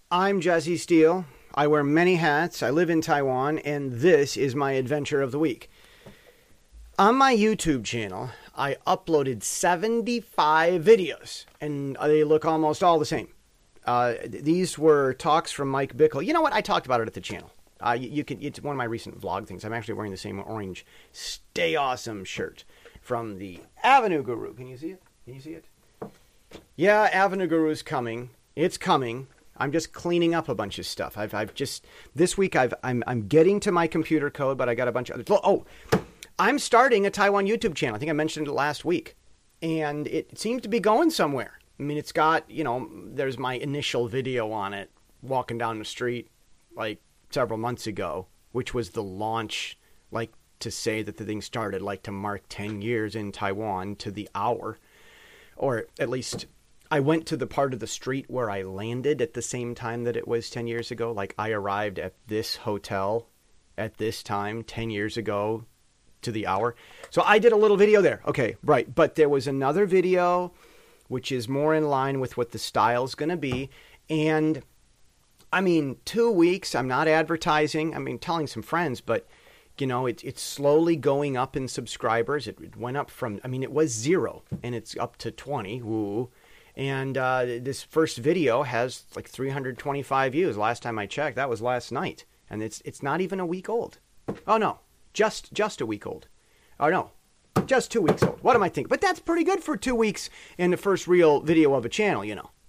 I'm Jesse Steele. I wear many hats. I live in Taiwan, and this is my adventure of the week. On my YouTube channel, I uploaded 75 videos, and they look almost all the same. These were talks from Mike Bickle. You know what? I talked about it at the channel. It's one of my recent vlog things. I'm actually wearing the same orange Stay Awesome shirt from the Avenue Guru. Can you see it? Can you see it? Yeah, Avenue Guru's coming. It's coming. I'm just cleaning up a bunch of stuff. This week I'm getting to my computer code, but I got a bunch of other. Oh, I'm starting a Taiwan YouTube channel. I think I mentioned it last week, and it seems to be going somewhere. I mean, it's got, there's my initial video on it, walking down the street like several months ago, which was the launch, like to say that the thing started, like to mark 10 years in Taiwan to the hour, or at least I went to the part of the street where I landed at the same time that it was 10 years ago. Like I arrived at this hotel at this time 10 years ago to the hour. So I did a little video there. Okay, right. But there was another video which is more in line with what the style's going to be. And I mean, 2 weeks, I'm not advertising. I mean, telling some friends, but it's slowly going up in subscribers. It went up from, it was 0 and it's up to 20. Woo. And this first video has like 325 views. Last time I checked, that was last night. And it's not even a week old. Oh, no. Just a week old. Oh, no. Just 2 weeks old. What am I thinking? But that's pretty good for 2 weeks in the first real video of a channel,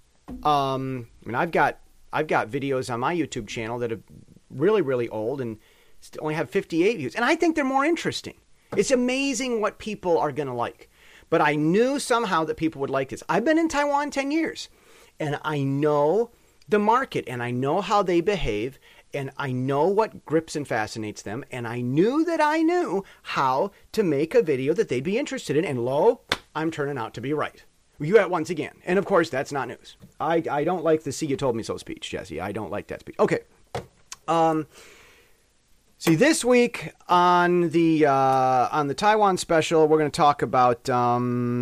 I've got videos on my YouTube channel that are really, really old and only have 58 views. And I think they're more interesting. It's amazing what people are going to like. But I knew somehow that people would like this. I've been in Taiwan 10 years, and I know the market, and I know how they behave, and I know what grips and fascinates them, and I knew how to make a video that they'd be interested in, and lo, I'm turning out to be right. You at once again. And of course, that's not news. I don't like the "see you told me so" speech, Jesse. I don't like that speech. Okay. See, this week on the Taiwan special, we're going to talk about I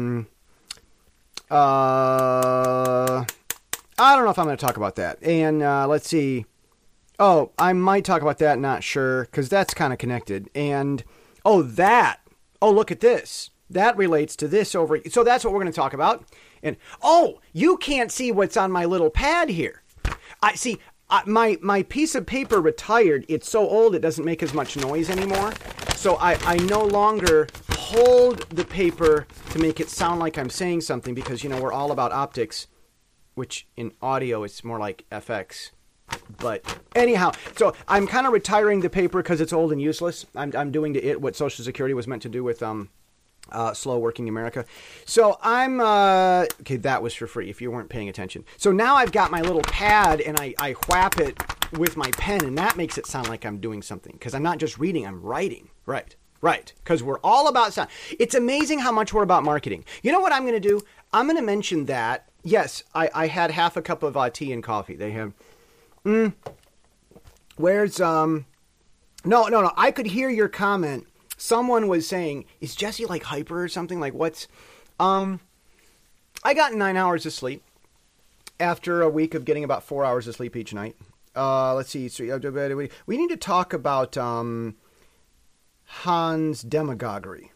don't know if I'm going to talk about that. And let's see. Oh, I might talk about that. Not sure, because that's kind of connected. And look at this. That relates to this over. So that's what we're going to talk about. And you can't see what's on my little pad here. I see. My piece of paper retired. It's so old it doesn't make as much noise anymore. So I no longer hold the paper to make it sound like I'm saying something, because, we're all about optics, which in audio it's more like FX. But anyhow, so I'm kind of retiring the paper because it's old and useless. I'm doing to it what Social Security was meant to do with slow working America. So I'm okay, that was for free if you weren't paying attention. So now I've got my little pad and I whap it with my pen, and that makes it sound like I'm doing something, because I'm not just reading, I'm writing. Right, because we're all about sound. It's amazing how much we're about marketing. You know what I'm going to do? I'm going to mention that, yes, I had half a cup of tea and coffee. They have where's no, I could hear your comment. Someone was saying, is Jesse like hyper or something? Like what's, I got 9 hours of sleep after a week of getting about 4 hours of sleep each night. Let's see. So we need to talk about, Hans demagoguery.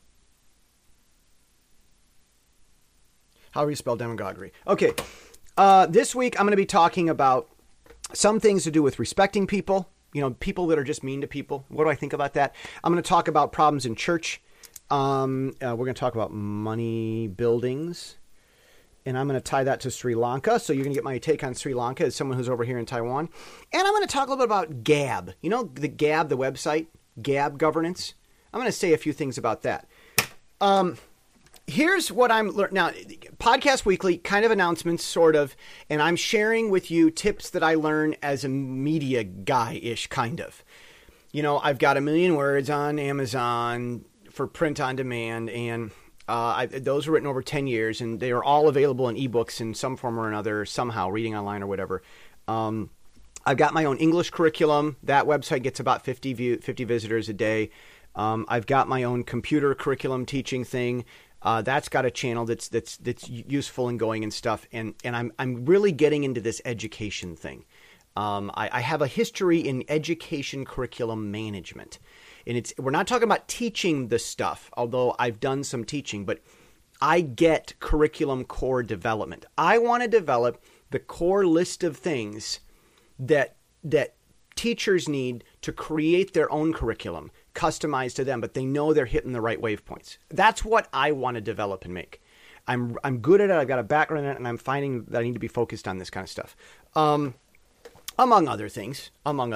How do you spell demagoguery? Okay. This week I'm going to be talking about some things to do with respecting people. People that are just mean to people. What do I think about that? I'm going to talk about problems in church. We're going to talk about money buildings. And I'm going to tie that to Sri Lanka. So you're going to get my take on Sri Lanka as someone who's over here in Taiwan. And I'm going to talk a little bit about Gab. The Gab, the website, Gab governance. I'm going to say a few things about that. Here's what I'm learning now. Podcast Weekly, kind of announcements, sort of, and I'm sharing with you tips that I learn as a media guy-ish, kind of. I've got 1 million words on Amazon for print on demand, and those were written over 10 years, and they are all available in ebooks in some form or another, somehow, reading online or whatever. I've got my own English curriculum. That website gets about 50 visitors a day. I've got my own computer curriculum teaching thing. That's got a channel that's useful and going and stuff. And I'm really getting into this education thing. I have a history in education curriculum management. And we're not talking about teaching the stuff, although I've done some teaching, but I get curriculum core development. I want to develop the core list of things that teachers need to create their own curriculum, customized to them, but they know they're hitting the right wave points. That's what I want to develop and make. I'm good at it. I've got a background in it, and I'm finding that I need to be focused on this kind of stuff. Among other things.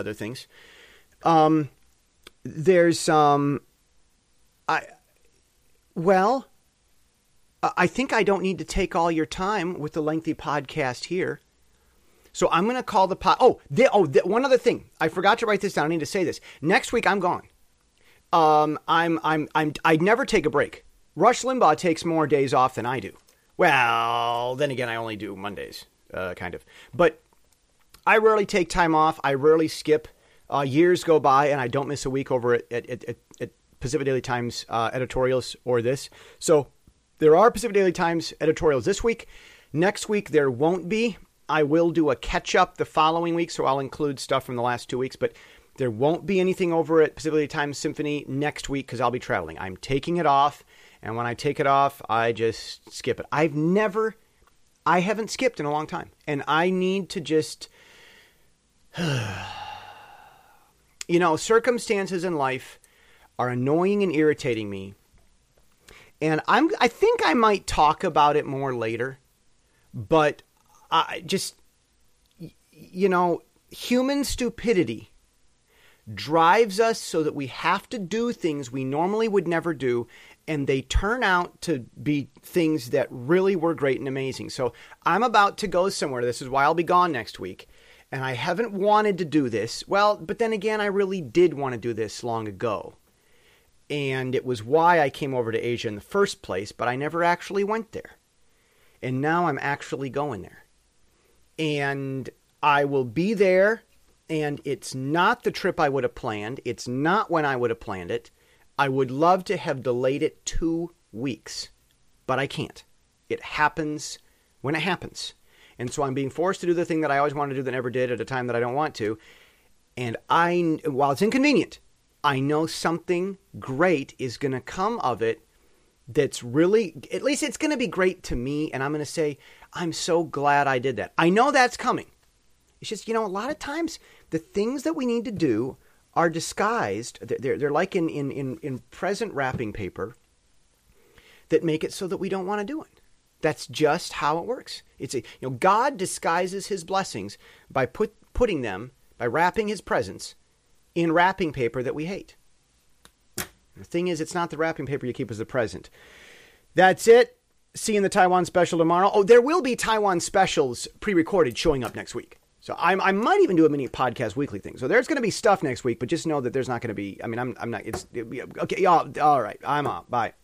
There's I think I don't need to take all your time with the lengthy podcast here. So I'm going to call the one other thing. I forgot to write this down. I need to say this. Next week I'm gone. I never take a break. Rush Limbaugh takes more days off than I do. Well, then again, I only do Mondays, kind of. But I rarely take time off. I rarely skip. Years go by and I don't miss a week over at Pacific Daily Times editorials or this. So there are Pacific Daily Times editorials this week. Next week there won't be. I will do a catch-up the following week, so I'll include stuff from the last 2 weeks. But there won't be anything over at Pacific Daily Times Symphony next week because I'll be traveling. I'm taking it off, and when I take it off, I just skip it. I haven't skipped in a long time, and I need to just... circumstances in life are annoying and irritating me. And I think I might talk about it more later, but human stupidity drives us so that we have to do things we normally would never do, and they turn out to be things that really were great and amazing. So I'm about to go somewhere. This is why I'll be gone next week. And I haven't wanted to do this. Well, but then again, I really did want to do this long ago. And it was why I came over to Asia in the first place, but I never actually went there. And now I'm actually going there. And I will be there, and it's not the trip I would have planned. It's not when I would have planned it. I would love to have delayed it 2 weeks, but I can't. It happens when it happens. And so I'm being forced to do the thing that I always wanted to do that I never did at a time that I don't want to. And while it's inconvenient, I know something great is going to come of it that's really, at least it's going to be great to me. And I'm going to say, I'm so glad I did that. I know that's coming. It's just, a lot of times the things that we need to do are disguised. They're like in present wrapping paper that make it so that we don't want to do it. That's just how it works. God disguises his blessings by by wrapping his presents in wrapping paper that we hate. The thing is, it's not the wrapping paper you keep as the present. That's it. See you in the Taiwan special tomorrow. Oh, there will be Taiwan specials pre-recorded showing up next week. So I might even do a mini podcast weekly thing. So there's going to be stuff next week, but just know that there's not going to be, I'm not, okay, y'all, all right, I'm off. Bye.